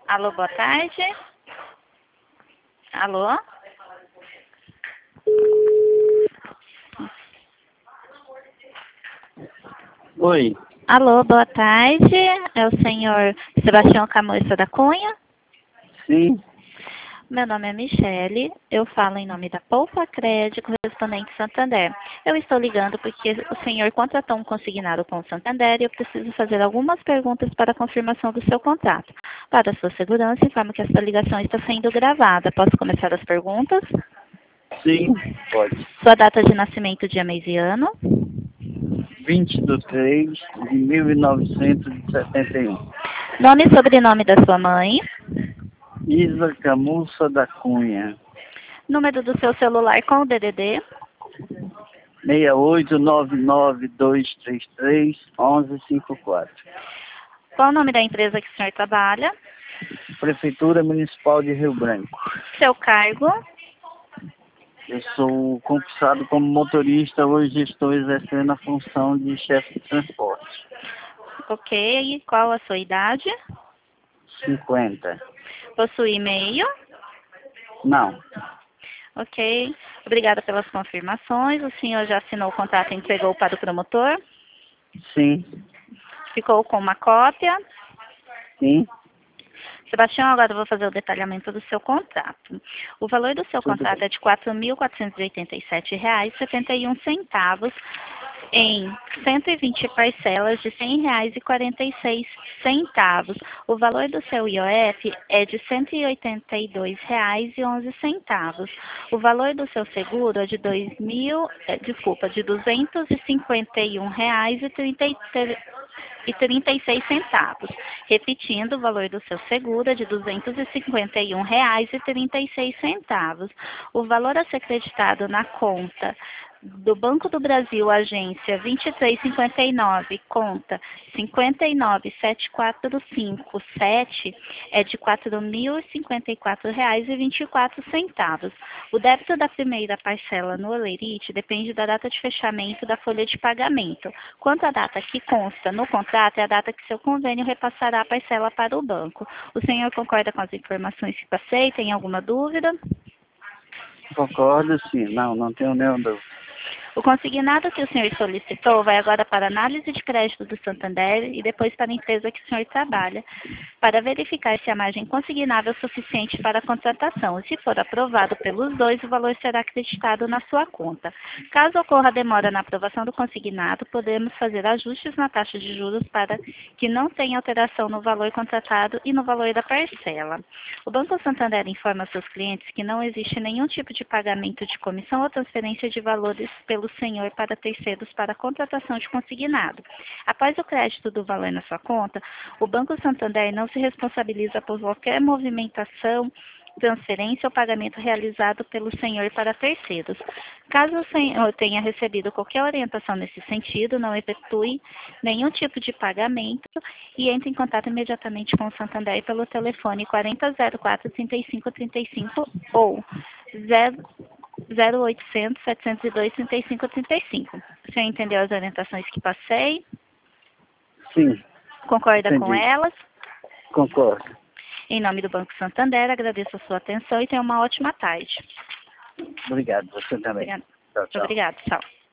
Alô, boa tarde. Alô? Oi, Alô, boa tarde. É o senhor Sebastião Camões da Cunha? sim, Meu nome é Michele, eu falo em nome da Poupa Crédito, correspondente Santander. Eu estou ligando porque o senhor contratou um consignado com o Santander e eu preciso fazer algumas perguntas para a confirmação do seu contrato. Para sua segurança, informo que essa ligação está sendo gravada. Posso começar as perguntas? sim, pode. Sua data de nascimento, dia, mês e ano? 20/3/1971. Nome e sobrenome da sua mãe? Isa Camussa da Cunha. Número do seu celular com o DDD? 6899233154. Qual o nome da empresa que o senhor trabalha? Prefeitura Municipal de Rio Branco. Seu cargo? Eu sou concursado como motorista, hoje estou exercendo a função de chefe de transporte. Ok. E qual a sua idade? 50. Possui e-mail? Não, Ok. Obrigada pelas confirmações. O senhor já assinou o contrato e entregou para o promotor? sim, Ficou com uma cópia? sim, Sebastião, agora eu vou fazer o detalhamento do seu contrato. O valor do seu tudo contrato bem. é de R$ 4.487,71 em 120 parcelas de R$ 100,46. O valor do seu IOF é de R$ 182,11. O valor do seu seguro é de R$ 251,36. Repetindo, o valor do seu seguro é de R$ 251,36. O valor a ser creditado na conta do Banco do Brasil, agência 2359, conta 597457, é de R$ 4.054,24. O débito da primeira parcela no Olerite depende da data de fechamento da folha de pagamento. Quanto à data que consta no contrato, é a data que seu convênio repassará a parcela para o banco. O senhor concorda com as informações que passei? Tem alguma dúvida? Concordo, sim. Não tenho nenhuma dúvida. O consignado que o senhor solicitou vai agora para análise de crédito do Santander e depois para a empresa que o senhor trabalha, para verificar se a margem consignável é suficiente para a contratação. E se for aprovado pelos dois, o valor será acreditado na sua conta. Caso ocorra demora na aprovação do consignado, podemos fazer ajustes na taxa de juros para que não tenha alteração no valor contratado e no valor da parcela. O Banco Santander informa seus clientes que não existe nenhum tipo de pagamento de comissão ou transferência de valores pelo senhor para terceiros para a contratação de consignado. Após o crédito do valor na sua conta, o Banco Santander não se responsabiliza por qualquer movimentação, transferência ou pagamento realizado pelo senhor para terceiros. Caso o senhor tenha recebido qualquer orientação nesse sentido, não efetue nenhum tipo de pagamento e entre em contato imediatamente com o Santander pelo telefone 4004-3535 ou 0800 702 3535. O senhor entendeu as orientações que passei? Sim, Concorda com entendi. elas? Concordo. Em nome do Banco Santander, agradeço a sua atenção e tenha uma ótima tarde. Obrigado, você também. Obrigada. Tchau, tchau. Obrigada. Tchau.